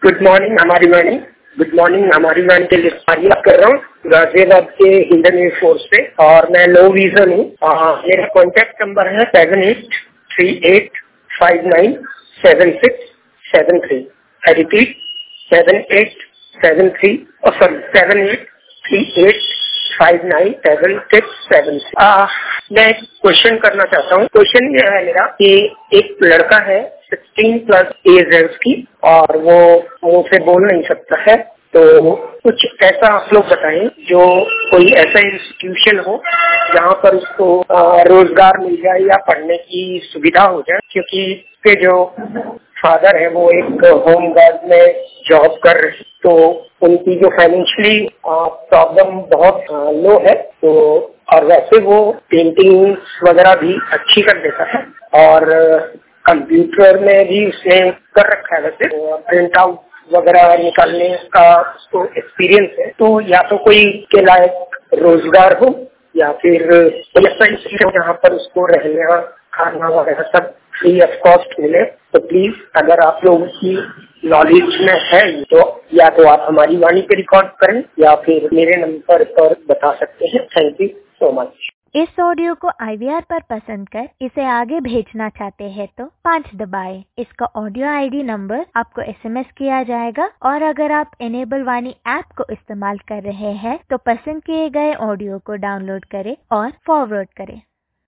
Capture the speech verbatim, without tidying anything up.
Good morning हमारी वाणी। Good morning हमारी वाणी के लिए बात कर रहा हूँ गाजियाबाद के इंडियन एयरफोर्स से और मैं लो विजन हूँ। मेरा कॉन्टैक्ट नंबर है seven eight three eight five nine seven six seven three. I repeat seven eight seven three और sorry seven eight three eight five nine seven six seven three. मैं एक question करना चाहता हूँ। Question ये है मेरा कि एक लड़का है सिक्सटीन प्लस एज है उसकी और वो मुंह से बोल नहीं सकता है, तो कुछ ऐसा आप लोग बताएं जो कोई ऐसा इंस्टीट्यूशन हो जहाँ पर उसको रोजगार मिल जाए या पढ़ने की सुविधा हो जाए, क्योंकि उसके जो फादर है वो एक होम गार्ड में जॉब कर रहे हैं, तो उनकी जो फाइनेंशियली प्रॉब्लम बहुत लो है। तो और वैसे वो पेंटिंग वगैरह भी अच्छी कर देता है और कंप्यूटर में भी उसने कर रखा है वैसे, प्रिंट आउट वगैरह निकालने का उसको एक्सपीरियंस है। तो या तो कोई के लायक रोजगार हो या फिर कोई ऐसा इंस्टीट्यूट जहाँ पर उसको रहना खाना वगैरह सब फ्री ऑफ कॉस्ट मिले। तो प्लीज अगर आप लोगों की नॉलेज में है तो या तो आप हमारी वाणी पे रिकॉर्ड करें या फिर मेरे नंबर पर बता सकते हैं। Thank you so much. इस ऑडियो को आई वी आर पर पसंद कर इसे आगे भेजना चाहते हैं तो पाँच दबाएं। इसका ऑडियो आई डी नंबर आपको एस एम एस किया जाएगा और अगर आप इनेबल वाणी ऐप को इस्तेमाल कर रहे हैं तो पसंद किए गए ऑडियो को डाउनलोड करें और फॉरवर्ड करें।